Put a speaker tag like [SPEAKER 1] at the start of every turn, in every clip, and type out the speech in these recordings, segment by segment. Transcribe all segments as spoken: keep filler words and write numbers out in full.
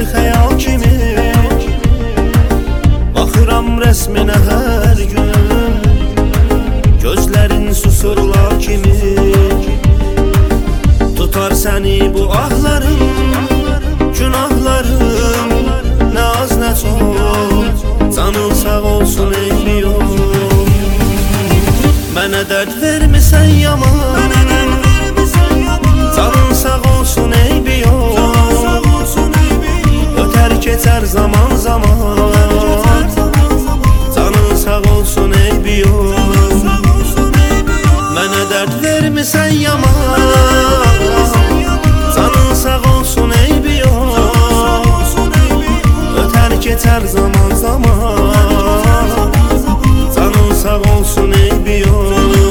[SPEAKER 1] xəyal kimi baxıram rəsminə hər gün. Gözlərin susurlar kimi tutar səni bu ahlarım, günahlarım, nə az nə çox. Canın sağ olsun eyliyor. Mənə dərd vermisən yaman, canın sağ olsun eybi yox. Ötər keçər zaman zaman, canın sağ olsun eybi yox. Mənə dərd vermisən yaman, canın sağ olsun eybi yox. Ötər keçər zaman zaman, canın sağ olsun eybi yox.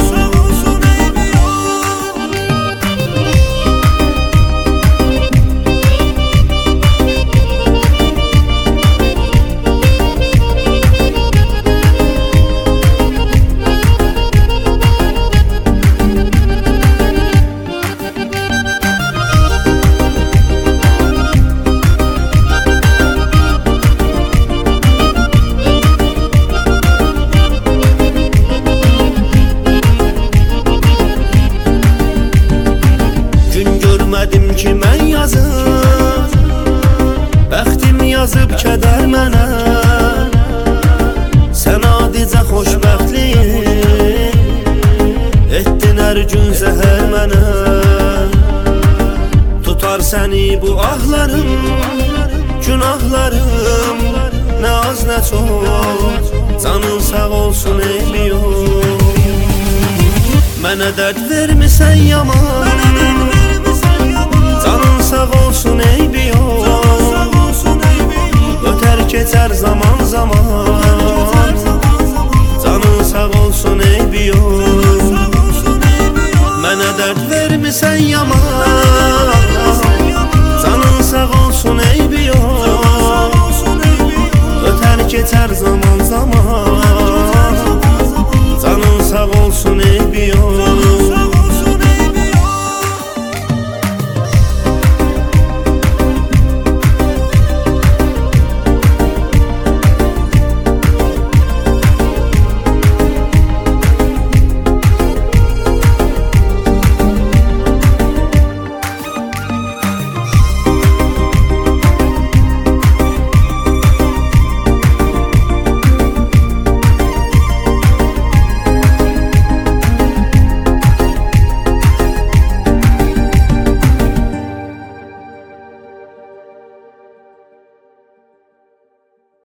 [SPEAKER 1] Görmədim ki mən yazıb, bəxtim yazıb kədər mənə. Sən adicə xoşbəxtliyin etdin hər gün zəhər mənə. Tutar səni bu ahlarım, günahlarım, nə az nə çox. Canın sağ olsun eybi yox. Mənə dərd vermisən yaman, canın sağ olsun eybi yox. Ötər keçər zaman zaman, canın sağ olsun eybi yox. Mənə dərd vermisən yaman,